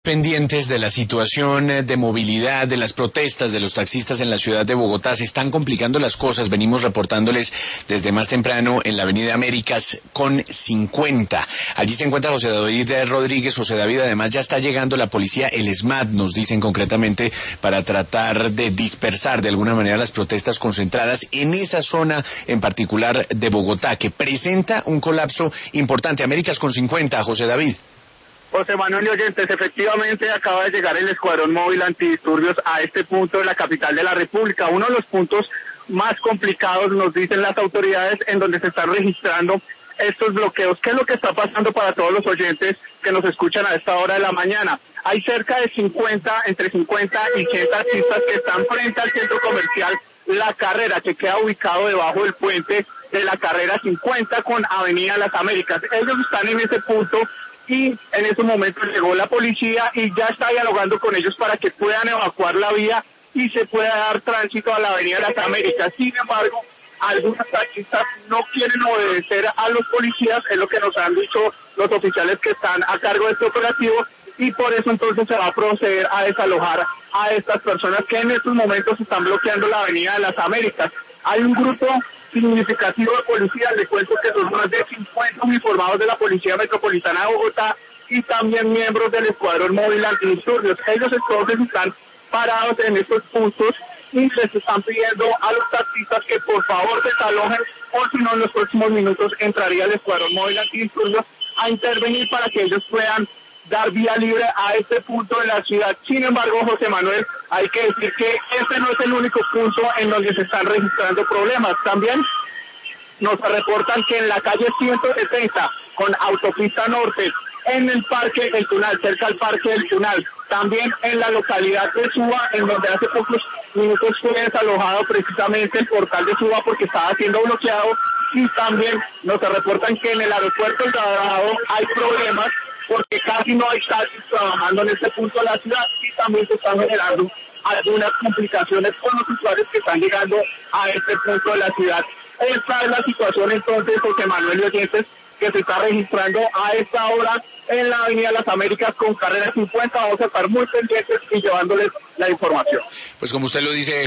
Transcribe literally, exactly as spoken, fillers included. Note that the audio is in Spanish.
Pendientes de la situación de movilidad, de las protestas de los taxistas en la ciudad de Bogotá. Se están complicando las cosas. Venimos reportándoles desde más temprano en la avenida Américas con cincuenta. Allí se encuentra José David Rodríguez. José David, además ya está llegando la policía, el SMAT, nos dicen concretamente, para tratar de dispersar de alguna manera las protestas concentradas en esa zona en particular de Bogotá, que presenta un colapso importante. Américas con cincuenta, José David. José Manuel y oyentes, efectivamente acaba de llegar el Escuadrón Móvil Antidisturbios a este punto de la capital de la República, uno de los puntos más complicados, nos dicen las autoridades, en donde se están registrando estos bloqueos. ¿Qué es lo que está pasando para todos los oyentes que nos escuchan a esta hora de la mañana? Hay cerca de cincuenta, entre cincuenta y cien taxistas que están frente al centro comercial La Carrera, que queda ubicado debajo del puente de la Carrera cincuenta con Avenida Las Américas. Ellos están en ese punto y en esos momentos llegó la policía y ya está dialogando con ellos para que puedan evacuar la vía y se pueda dar tránsito a la Avenida Las Américas. Sin embargo, algunos taxistas no quieren obedecer a los policías, es lo que nos han dicho los oficiales que están a cargo de este operativo, y por eso entonces se va a proceder a desalojar a estas personas que en estos momentos están bloqueando la Avenida de Las Américas. Hay un grupo significativo de policías, le cuento que son más de cincuenta uniformados de la Policía Metropolitana de Bogotá y también miembros del Escuadrón Móvil Antidisturbios. Ellos entonces están parados en estos puntos y les están pidiendo a los taxistas que por favor desalojen, o si no en los próximos minutos entraría el Escuadrón Móvil Antidisturbios a intervenir para que ellos puedan dar vía libre a este punto de la ciudad. Sin embargo, José Manuel, hay que decir que este no es el único punto en donde se están registrando problemas. También nos reportan que en la calle ciento setenta, con autopista norte, en el Parque El Tunal, cerca al Parque El Tunal, también en la localidad de Suba, en donde hace pocos minutos fue desalojado precisamente el portal de Suba porque estaba siendo bloqueado, y también nos reportan que en el aeropuerto El Dorado hay problemas porque casi no hay taxis trabajando en este punto de la ciudad, y también se están generando algunas complicaciones con los usuarios que están llegando a este punto de la ciudad. Esta es la situación entonces, José Manuel y oyentes, que se está registrando a esta hora en la Avenida Las Américas con Carrera cincuenta. Vamos a estar muy pendientes y llevándoles la información. Pues como usted lo dice,